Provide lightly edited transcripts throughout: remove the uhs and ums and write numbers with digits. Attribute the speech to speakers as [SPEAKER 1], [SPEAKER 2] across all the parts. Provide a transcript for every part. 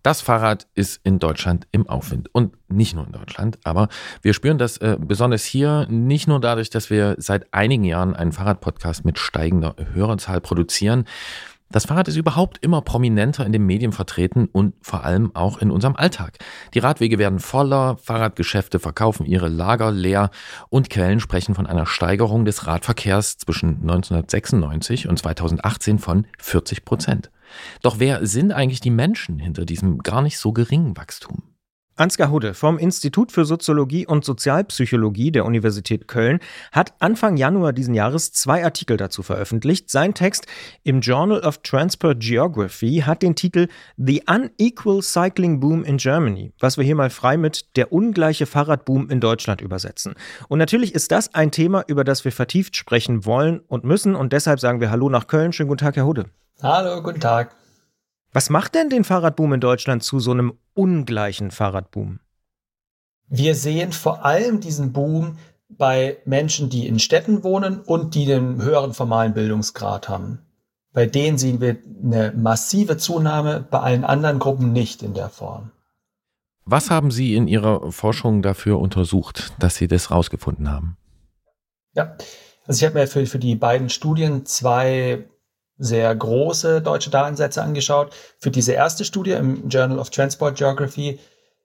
[SPEAKER 1] Das Fahrrad ist in Deutschland im Aufwind. Und nicht nur in Deutschland, aber wir spüren das besonders hier nicht nur dadurch, dass wir seit einigen Jahren einen Fahrradpodcast mit steigender Hörerzahl produzieren. Das Fahrrad ist überhaupt immer prominenter in den Medien vertreten und vor allem auch in unserem Alltag. Die Radwege werden voller, Fahrradgeschäfte verkaufen ihre Lager leer und Quellen sprechen von einer Steigerung des Radverkehrs zwischen 1996 und 2018 von 40%. Doch wer sind eigentlich die Menschen hinter diesem gar nicht so geringen Wachstum?
[SPEAKER 2] Ansgar Hudde vom Institut für Soziologie und Sozialpsychologie der Universität Köln hat Anfang Januar diesen Jahres 2 Artikel dazu veröffentlicht. Sein Text im Journal of Transport Geography hat den Titel The Unequal Cycling Boom in Germany, was wir hier mal frei mit der ungleiche Fahrradboom in Deutschland übersetzen. Und natürlich ist das ein Thema, über das wir vertieft sprechen wollen und müssen. Und deshalb sagen wir Hallo nach Köln. Schönen guten Tag, Herr Hudde.
[SPEAKER 3] Hallo, guten Tag.
[SPEAKER 2] Was macht denn den Fahrradboom in Deutschland zu so einem ungleichen Fahrradboom?
[SPEAKER 3] Wir sehen vor allem diesen Boom bei Menschen, die in Städten wohnen und die den höheren formalen Bildungsgrad haben. Bei denen sehen wir eine massive Zunahme, bei allen anderen Gruppen nicht in der Form.
[SPEAKER 1] Was haben Sie in Ihrer Forschung dafür untersucht, dass Sie das rausgefunden haben?
[SPEAKER 3] Ja, also ich habe mir für die beiden Studien 2 sehr große deutsche Datensätze angeschaut. Für diese erste Studie im Journal of Transport Geography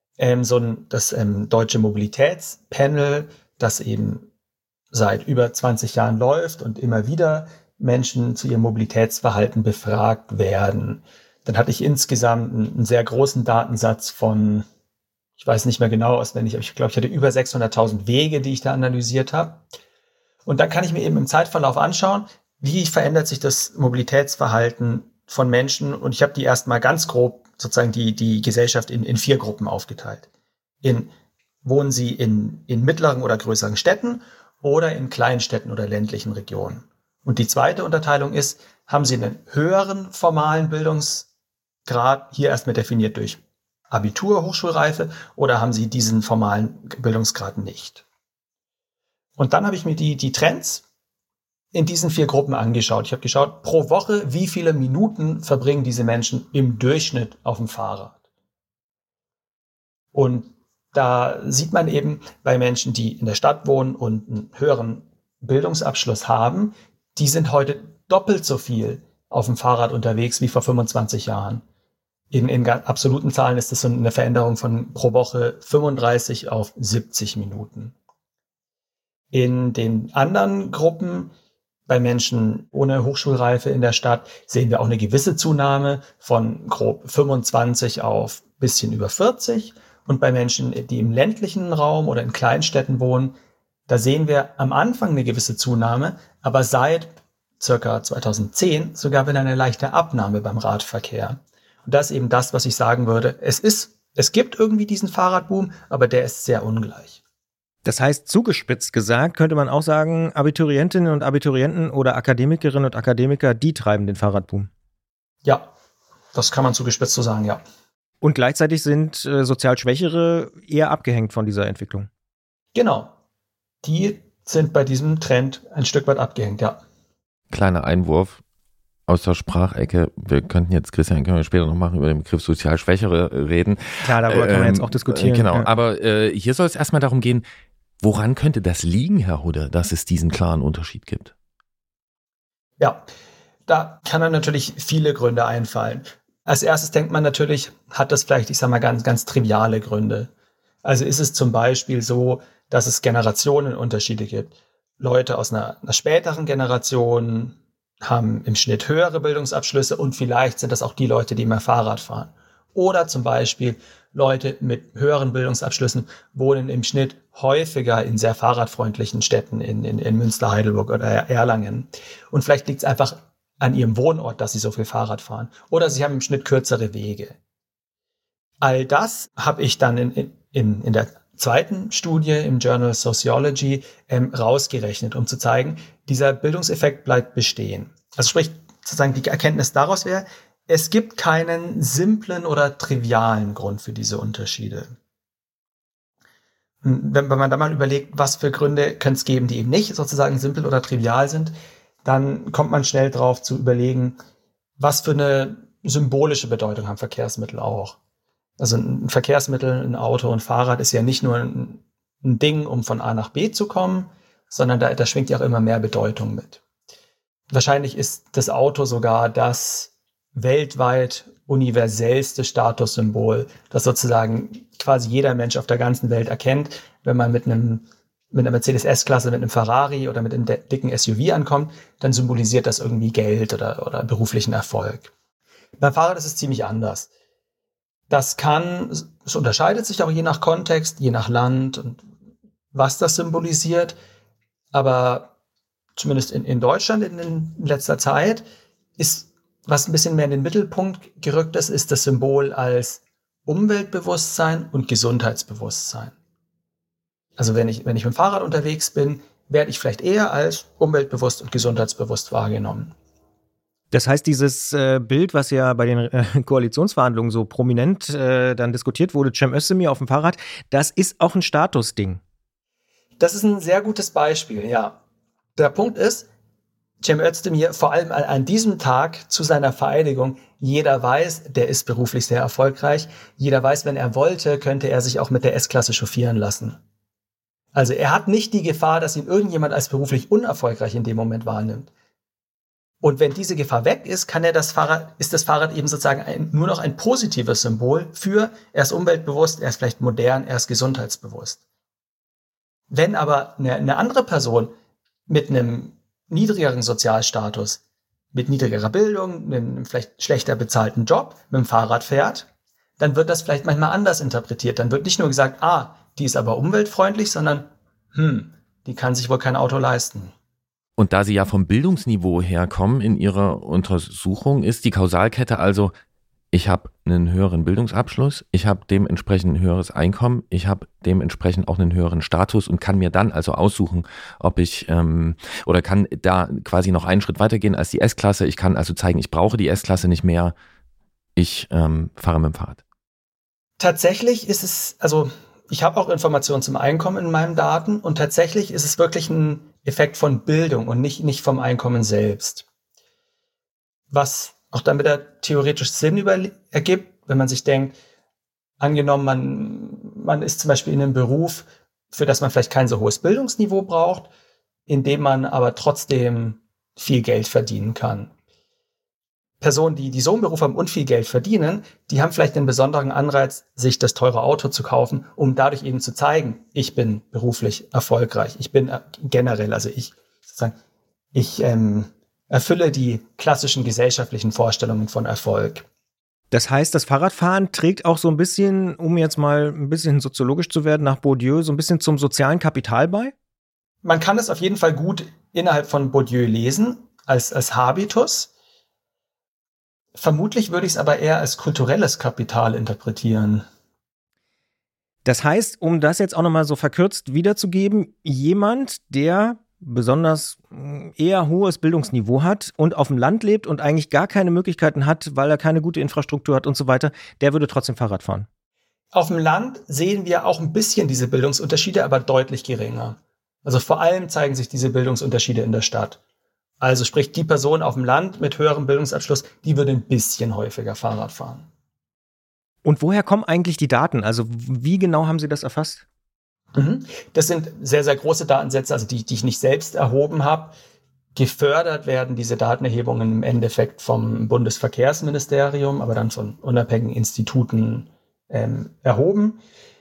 [SPEAKER 3] das deutsche Mobilitätspanel, das eben seit über 20 Jahren läuft und immer wieder Menschen zu ihrem Mobilitätsverhalten befragt werden. Dann hatte ich insgesamt einen sehr großen Datensatz von, ich weiß nicht mehr genau auswendig, aber ich glaube, ich hatte über 600.000 Wege, die ich da analysiert habe. Und dann kann ich mir eben im Zeitverlauf anschauen, wie verändert sich das Mobilitätsverhalten von Menschen? Und ich habe die erstmal ganz grob sozusagen die Gesellschaft in 4 Gruppen aufgeteilt. Wohnen sie in mittleren oder größeren Städten oder in Kleinstädten oder ländlichen Regionen? Und die zweite Unterteilung ist, haben sie einen höheren formalen Bildungsgrad, hier erstmal definiert durch Abitur, Hochschulreife, oder haben sie diesen formalen Bildungsgrad nicht? Und dann habe ich mir die Trends in diesen 4 Gruppen angeschaut. Ich habe geschaut, pro Woche, wie viele Minuten verbringen diese Menschen im Durchschnitt auf dem Fahrrad. Und da sieht man eben bei Menschen, die in der Stadt wohnen und einen höheren Bildungsabschluss haben, die sind heute doppelt so viel auf dem Fahrrad unterwegs wie vor 25 Jahren. In absoluten Zahlen ist das so eine Veränderung von pro Woche 35 auf 70 Minuten. In den anderen Gruppen, bei Menschen ohne Hochschulreife in der Stadt, sehen wir auch eine gewisse Zunahme von grob 25 auf bisschen über 40. Und bei Menschen, die im ländlichen Raum oder in Kleinstädten wohnen, da sehen wir am Anfang eine gewisse Zunahme, aber seit circa 2010 sogar wieder eine leichte Abnahme beim Radverkehr. Und das ist eben das, was ich sagen würde. Es gibt irgendwie diesen Fahrradboom, aber der ist sehr ungleich.
[SPEAKER 2] Das heißt, zugespitzt gesagt, könnte man auch sagen, Abiturientinnen und Abiturienten oder Akademikerinnen und Akademiker, die treiben den Fahrradboom.
[SPEAKER 3] Ja, das kann man zugespitzt so sagen, ja.
[SPEAKER 2] Und gleichzeitig sind sozial Schwächere eher abgehängt von dieser Entwicklung.
[SPEAKER 3] Genau. Die sind bei diesem Trend ein Stück weit abgehängt, ja.
[SPEAKER 1] Kleiner Einwurf aus der Sprachecke. Wir könnten jetzt, Christian, können wir später noch machen, über den Begriff sozial Schwächere reden.
[SPEAKER 2] Klar, darüber können wir jetzt auch diskutieren.
[SPEAKER 1] Genau,
[SPEAKER 2] ja.
[SPEAKER 1] Aber hier soll es erstmal darum gehen, woran könnte das liegen, Herr Hudde, dass es diesen klaren Unterschied gibt?
[SPEAKER 3] Ja, da kann dann natürlich viele Gründe einfallen. Als erstes denkt man natürlich, hat das vielleicht, ich sag mal, ganz, ganz triviale Gründe. Also ist es zum Beispiel so, dass es Generationenunterschiede gibt. Leute aus einer späteren Generation haben im Schnitt höhere Bildungsabschlüsse und vielleicht sind das auch die Leute, die mehr Fahrrad fahren. Oder zum Beispiel Leute mit höheren Bildungsabschlüssen wohnen im Schnitt häufiger in sehr fahrradfreundlichen Städten in Münster, Heidelberg oder Erlangen. Und vielleicht liegt es einfach an ihrem Wohnort, dass sie so viel Fahrrad fahren. Oder sie haben im Schnitt kürzere Wege. All das habe ich dann in der zweiten Studie im Journal Sociology rausgerechnet, um zu zeigen, dieser Bildungseffekt bleibt bestehen. Also sprich, sozusagen die Erkenntnis daraus wäre, es gibt keinen simplen oder trivialen Grund für diese Unterschiede. Und wenn man da mal überlegt, was für Gründe könnte es geben, die eben nicht sozusagen simpel oder trivial sind, dann kommt man schnell drauf zu überlegen, was für eine symbolische Bedeutung haben Verkehrsmittel auch. Also ein Verkehrsmittel, ein Auto, ein Fahrrad ist ja nicht nur ein Ding, um von A nach B zu kommen, sondern da schwingt ja auch immer mehr Bedeutung mit. Wahrscheinlich ist das Auto sogar das weltweit universellste Statussymbol, das sozusagen quasi jeder Mensch auf der ganzen Welt erkennt, wenn man mit einer Mercedes S-Klasse, mit einem Ferrari oder mit einem dicken SUV ankommt, dann symbolisiert das irgendwie Geld oder beruflichen Erfolg. Beim Fahrrad ist es ziemlich anders. Es unterscheidet sich auch je nach Kontext, je nach Land und was das symbolisiert. Aber zumindest in Deutschland in letzter Zeit ist, was ein bisschen mehr in den Mittelpunkt gerückt ist das Symbol als Umweltbewusstsein und Gesundheitsbewusstsein. Also wenn ich mit dem Fahrrad unterwegs bin, werde ich vielleicht eher als umweltbewusst und gesundheitsbewusst wahrgenommen.
[SPEAKER 2] Das heißt, dieses Bild, was ja bei den Koalitionsverhandlungen so prominent dann diskutiert wurde, Cem Özdemir auf dem Fahrrad, das ist auch ein Statusding.
[SPEAKER 3] Das ist ein sehr gutes Beispiel, ja. Der Punkt ist, Cem Özdemir, vor allem an diesem Tag zu seiner Vereidigung, jeder weiß, der ist beruflich sehr erfolgreich. Jeder weiß, wenn er wollte, könnte er sich auch mit der S-Klasse chauffieren lassen. Also er hat nicht die Gefahr, dass ihn irgendjemand als beruflich unerfolgreich in dem Moment wahrnimmt. Und wenn diese Gefahr weg ist, ist das Fahrrad eben sozusagen nur noch ein positives Symbol für, er ist umweltbewusst, er ist vielleicht modern, er ist gesundheitsbewusst. Wenn aber eine andere Person mit einem niedrigeren Sozialstatus, mit niedrigerer Bildung, mit einem vielleicht schlechter bezahlten Job, mit dem Fahrrad fährt, dann wird das vielleicht manchmal anders interpretiert. Dann wird nicht nur gesagt, die ist aber umweltfreundlich, sondern, die kann sich wohl kein Auto leisten.
[SPEAKER 1] Und da Sie ja vom Bildungsniveau herkommen in Ihrer Untersuchung, ist die Kausalkette also, ich habe einen höheren Bildungsabschluss, ich habe dementsprechend ein höheres Einkommen, ich habe dementsprechend auch einen höheren Status und kann mir dann also aussuchen, ob ich oder kann da quasi noch einen Schritt weitergehen als die S-Klasse. Ich kann also zeigen, ich brauche die S-Klasse nicht mehr, ich fahre mit dem Fahrrad.
[SPEAKER 3] Tatsächlich ist es, also ich habe auch Informationen zum Einkommen in meinen Daten und tatsächlich ist es wirklich ein Effekt von Bildung und nicht vom Einkommen selbst. Was auch dann wieder theoretisch Sinn ergibt, wenn man sich denkt, angenommen, man ist zum Beispiel in einem Beruf, für das man vielleicht kein so hohes Bildungsniveau braucht, in dem man aber trotzdem viel Geld verdienen kann. Personen, die so einen Beruf haben und viel Geld verdienen, die haben vielleicht einen besonderen Anreiz, sich das teure Auto zu kaufen, um dadurch eben zu zeigen, ich bin beruflich erfolgreich. Ich bin generell, also ich erfülle die klassischen gesellschaftlichen Vorstellungen von Erfolg.
[SPEAKER 2] Das heißt, das Fahrradfahren trägt auch so ein bisschen, um jetzt mal ein bisschen soziologisch zu werden, nach Bourdieu, so ein bisschen zum sozialen Kapital bei?
[SPEAKER 3] Man kann es auf jeden Fall gut innerhalb von Bourdieu lesen, als Habitus. Vermutlich würde ich es aber eher als kulturelles Kapital interpretieren.
[SPEAKER 2] Das heißt, um das jetzt auch nochmal so verkürzt wiederzugeben, jemand, der besonders eher hohes Bildungsniveau hat und auf dem Land lebt und eigentlich gar keine Möglichkeiten hat, weil er keine gute Infrastruktur hat und so weiter, der würde trotzdem Fahrrad fahren.
[SPEAKER 3] Auf dem Land sehen wir auch ein bisschen diese Bildungsunterschiede, aber deutlich geringer. Also vor allem zeigen sich diese Bildungsunterschiede in der Stadt. Also sprich, die Person auf dem Land mit höherem Bildungsabschluss, die würde ein bisschen häufiger Fahrrad fahren.
[SPEAKER 2] Und woher kommen eigentlich die Daten? Also wie genau haben Sie das erfasst?
[SPEAKER 3] Das sind sehr, sehr große Datensätze, also die ich nicht selbst erhoben habe. Gefördert werden diese Datenerhebungen im Endeffekt vom Bundesverkehrsministerium, aber dann von unabhängigen Instituten erhoben.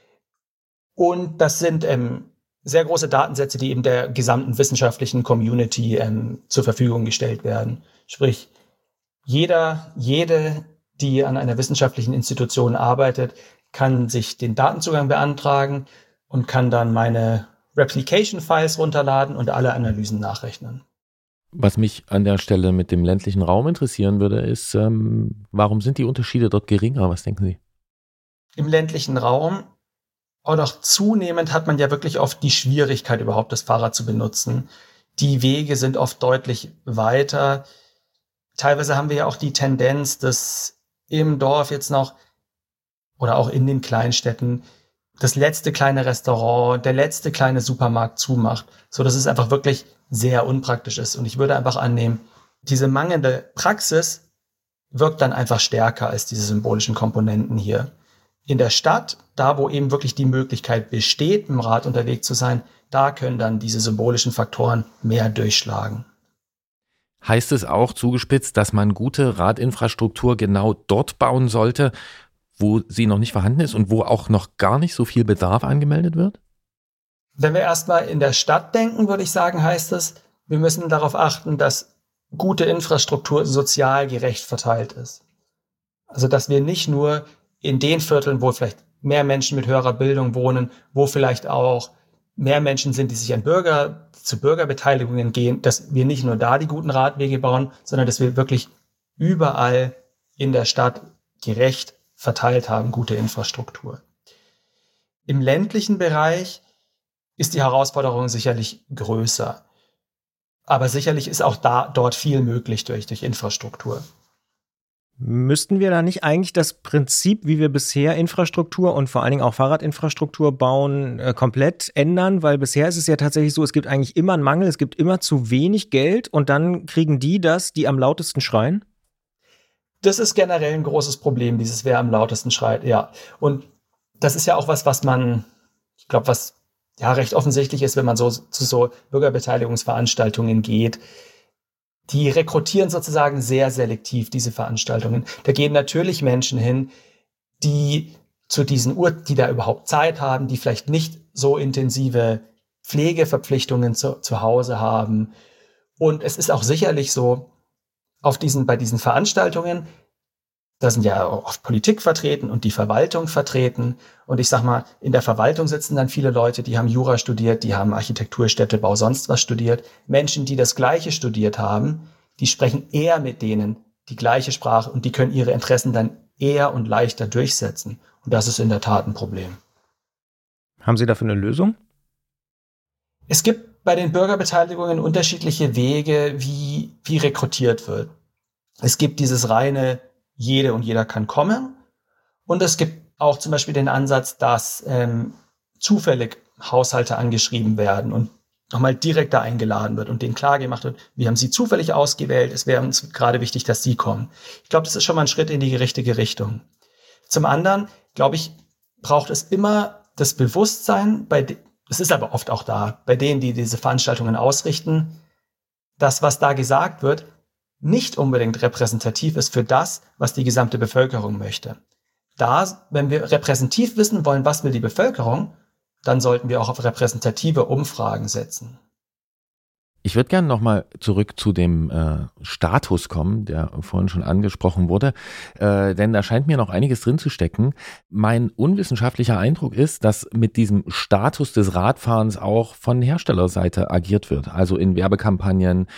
[SPEAKER 3] Und das sind sehr große Datensätze, die eben der gesamten wissenschaftlichen Community zur Verfügung gestellt werden. Sprich, jede, die an einer wissenschaftlichen Institution arbeitet, kann sich den Datenzugang beantragen und kann dann meine Replication-Files runterladen und alle Analysen nachrechnen.
[SPEAKER 1] Was mich an der Stelle mit dem ländlichen Raum interessieren würde, ist, warum sind die Unterschiede dort geringer? Was denken Sie?
[SPEAKER 3] Im ländlichen Raum und auch zunehmend hat man ja wirklich oft die Schwierigkeit, überhaupt das Fahrrad zu benutzen. Die Wege sind oft deutlich weiter. Teilweise haben wir ja auch die Tendenz, dass im Dorf jetzt noch oder auch in den Kleinstädten das letzte kleine Restaurant, der letzte kleine Supermarkt zumacht, so dass es einfach wirklich sehr unpraktisch ist. Und ich würde einfach annehmen, diese mangelnde Praxis wirkt dann einfach stärker als diese symbolischen Komponenten hier. in der Stadt, da wo eben wirklich die Möglichkeit besteht, im Rad unterwegs zu sein, da können dann diese symbolischen Faktoren mehr durchschlagen.
[SPEAKER 1] Heißt es auch zugespitzt, dass man gute Radinfrastruktur genau dort bauen sollte, wo sie noch nicht vorhanden ist und wo auch noch gar nicht so viel Bedarf angemeldet wird?
[SPEAKER 3] Wenn wir erstmal in der Stadt denken, würde ich sagen, heißt es, wir müssen darauf achten, dass gute Infrastruktur sozial gerecht verteilt ist. Also, dass wir nicht nur in den Vierteln, wo vielleicht mehr Menschen mit höherer Bildung wohnen, wo vielleicht auch mehr Menschen sind, die sich zu Bürgerbeteiligungen gehen, dass wir nicht nur da die guten Radwege bauen, sondern dass wir wirklich überall in der Stadt gerecht verteilt haben, gute Infrastruktur. Im ländlichen Bereich ist die Herausforderung sicherlich größer. Aber sicherlich ist auch dort viel möglich durch Infrastruktur.
[SPEAKER 2] Müssten wir da nicht eigentlich das Prinzip, wie wir bisher Infrastruktur und vor allen Dingen auch Fahrradinfrastruktur bauen, komplett ändern? Weil bisher ist es ja tatsächlich so, es gibt eigentlich immer einen Mangel, es gibt immer zu wenig Geld und dann kriegen die am lautesten schreien?
[SPEAKER 3] Das ist generell ein großes Problem, dieses wer am lautesten schreit, ja. Und das ist ja auch was recht offensichtlich ist, wenn man so zu so Bürgerbeteiligungsveranstaltungen geht. Die rekrutieren sozusagen sehr selektiv diese Veranstaltungen. Da gehen natürlich Menschen hin, die die da überhaupt Zeit haben, die vielleicht nicht so intensive Pflegeverpflichtungen zu Hause haben. Und es ist auch sicherlich so, bei diesen Veranstaltungen, da sind ja auch oft Politik vertreten und die Verwaltung vertreten. Und ich sag mal, in der Verwaltung sitzen dann viele Leute, die haben Jura studiert, die haben Architektur, Städtebau, sonst was studiert. Menschen, die das Gleiche studiert haben, die sprechen eher mit denen die gleiche Sprache und die können ihre Interessen dann eher und leichter durchsetzen. Und das ist in der Tat ein Problem.
[SPEAKER 2] Haben Sie dafür eine Lösung?
[SPEAKER 3] Es gibt bei den Bürgerbeteiligungen unterschiedliche Wege, wie rekrutiert wird. Es gibt dieses reine jede und jeder kann kommen. Und es gibt auch zum Beispiel den Ansatz, dass zufällig Haushalte angeschrieben werden und nochmal direkt da eingeladen wird und denen klar gemacht wird, wir haben sie zufällig ausgewählt, es wäre uns gerade wichtig, dass sie kommen. Ich glaube, das ist schon mal ein Schritt in die richtige Richtung. Zum anderen, glaube ich, braucht es immer das Bewusstsein, es ist aber oft auch da, bei denen, die diese Veranstaltungen ausrichten, dass was da gesagt wird, nicht unbedingt repräsentativ ist für das, was die gesamte Bevölkerung möchte. Wenn wir repräsentativ wissen wollen, was will die Bevölkerung, dann sollten wir auch auf repräsentative Umfragen setzen.
[SPEAKER 1] Ich würde gerne nochmal zurück zu dem Status kommen, der vorhin schon angesprochen wurde, denn da scheint mir noch einiges drin zu stecken. Mein unwissenschaftlicher Eindruck ist, dass mit diesem Status des Radfahrens auch von Herstellerseite agiert wird. Also in Werbekampagnen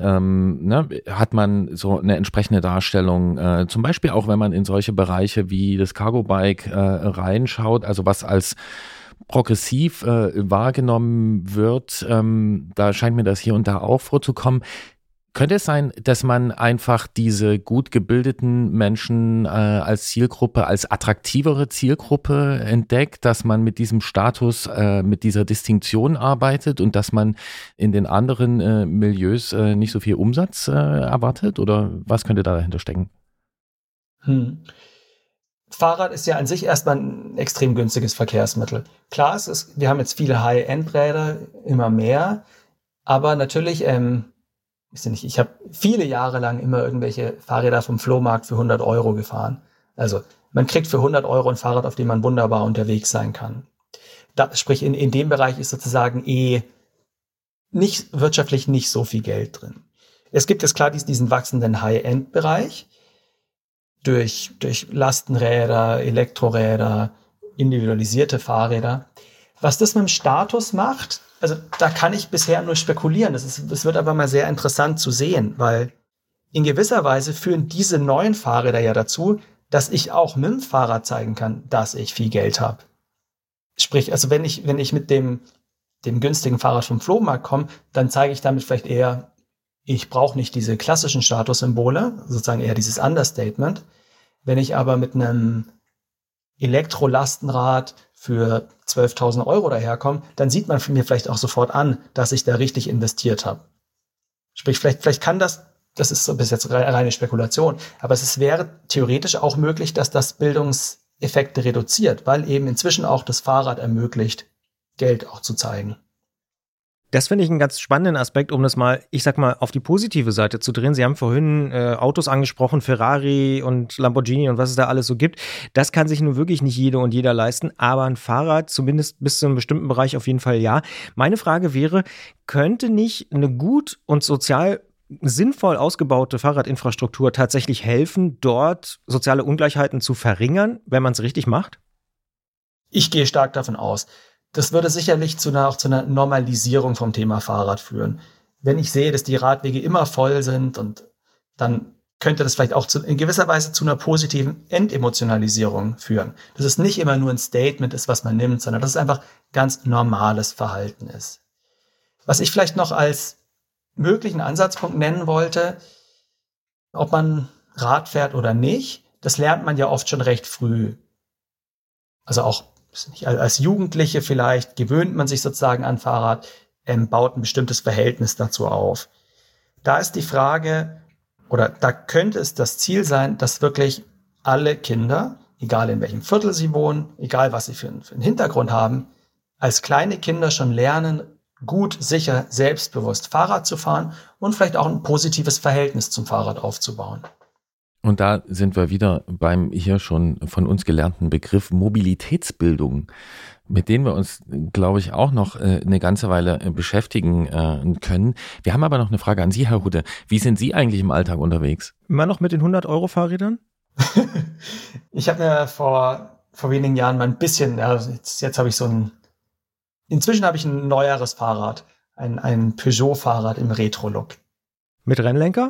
[SPEAKER 1] hat man so eine entsprechende Darstellung, zum Beispiel auch wenn man in solche Bereiche wie das Cargo-Bike reinschaut, also was als progressiv wahrgenommen wird, da scheint mir das hier und da auch vorzukommen. Könnte es sein, dass man einfach diese gut gebildeten Menschen als Zielgruppe, als attraktivere Zielgruppe entdeckt, dass man mit diesem Status, mit dieser Distinktion arbeitet und dass man in den anderen Milieus nicht so viel Umsatz erwartet? Oder was könnte da dahinter stecken?
[SPEAKER 3] Fahrrad ist ja an sich erstmal ein extrem günstiges Verkehrsmittel. Klar, wir haben jetzt viele High-End-Räder, immer mehr, aber natürlich, ich habe viele Jahre lang immer irgendwelche Fahrräder vom Flohmarkt für 100 € gefahren. Also man kriegt für 100 € ein Fahrrad, auf dem man wunderbar unterwegs sein kann. Sprich, in dem Bereich ist sozusagen wirtschaftlich nicht so viel Geld drin. Es gibt jetzt klar diesen wachsenden High-End-Bereich, durch Lastenräder, Elektroräder, individualisierte Fahrräder. Was das mit dem Status macht, also da kann ich bisher nur spekulieren. Das wird aber mal sehr interessant zu sehen, weil in gewisser Weise führen diese neuen Fahrräder ja dazu, dass ich auch mit dem Fahrrad zeigen kann, dass ich viel Geld habe. Sprich, also wenn ich mit dem günstigen Fahrrad vom Flohmarkt komme, dann zeige ich damit vielleicht eher, ich brauche nicht diese klassischen Statussymbole, sozusagen eher dieses Understatement. Wenn ich aber mit einem Elektrolastenrad für 12.000 € daherkomme, dann sieht man mir vielleicht auch sofort an, dass ich da richtig investiert habe. Sprich, vielleicht kann das ist so bis jetzt reine Spekulation, aber wäre theoretisch auch möglich, dass das Effekte reduziert, weil eben inzwischen auch das Fahrrad ermöglicht, Geld auch zu zeigen.
[SPEAKER 2] Das finde ich einen ganz spannenden Aspekt, um das mal, ich sag mal, auf die positive Seite zu drehen. Sie haben vorhin Autos angesprochen, Ferrari und Lamborghini und was es da alles so gibt. Das kann sich nun wirklich nicht jede und jeder leisten, aber ein Fahrrad, zumindest bis zu einem bestimmten Bereich auf jeden Fall ja. Meine Frage wäre, könnte nicht eine gut und sozial sinnvoll ausgebaute Fahrradinfrastruktur tatsächlich helfen, dort soziale Ungleichheiten zu verringern, wenn man es richtig macht?
[SPEAKER 3] Ich gehe stark davon aus. Das würde sicherlich auch zu einer Normalisierung vom Thema Fahrrad führen. Wenn ich sehe, dass die Radwege immer voll sind, und dann könnte das vielleicht auch in gewisser Weise zu einer positiven Entemotionalisierung führen. Dass es nicht immer nur ein Statement ist, was man nimmt, sondern dass es einfach ganz normales Verhalten ist. Was ich vielleicht noch als möglichen Ansatzpunkt nennen wollte, ob man Rad fährt oder nicht, das lernt man ja oft schon recht früh. Also auch als Jugendliche vielleicht gewöhnt man sich sozusagen an Fahrrad, baut ein bestimmtes Verhältnis dazu auf. Da ist die Frage, oder da könnte es das Ziel sein, dass wirklich alle Kinder, egal in welchem Viertel sie wohnen, egal was sie für einen Hintergrund haben, als kleine Kinder schon lernen, gut, sicher, selbstbewusst Fahrrad zu fahren und vielleicht auch ein positives Verhältnis zum Fahrrad aufzubauen.
[SPEAKER 1] Und da sind wir wieder beim hier schon von uns gelernten Begriff Mobilitätsbildung, mit denen wir uns, glaube ich, auch noch eine ganze Weile beschäftigen können. Wir haben aber noch eine Frage an Sie, Herr Hudde. Wie sind Sie eigentlich im Alltag unterwegs?
[SPEAKER 2] Immer noch mit den 100-Euro-Fahrrädern?
[SPEAKER 3] Ich habe mir vor wenigen Jahren mal ein bisschen, jetzt habe ich inzwischen habe ich ein neueres Fahrrad, ein Peugeot-Fahrrad im Retro-Look.
[SPEAKER 2] Mit Rennlenker?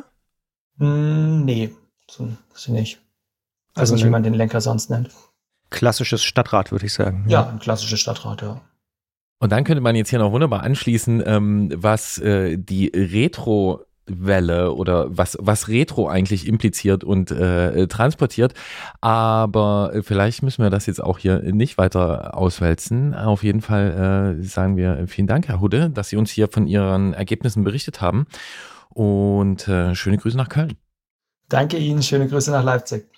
[SPEAKER 3] Nee. So nicht. Also nicht, wie man den Lenker sonst nennt.
[SPEAKER 2] Klassisches Stadtrad, würde ich sagen.
[SPEAKER 3] Ja, ein klassisches Stadtrad, ja.
[SPEAKER 1] Und dann könnte man jetzt hier noch wunderbar anschließen, was die Retro-Welle oder was Retro eigentlich impliziert und transportiert. Aber vielleicht müssen wir das jetzt auch hier nicht weiter auswälzen. Auf jeden Fall sagen wir vielen Dank, Herr Hudde, dass Sie uns hier von Ihren Ergebnissen berichtet haben. Und schöne Grüße nach Köln.
[SPEAKER 3] Danke Ihnen, schöne Grüße nach Leipzig.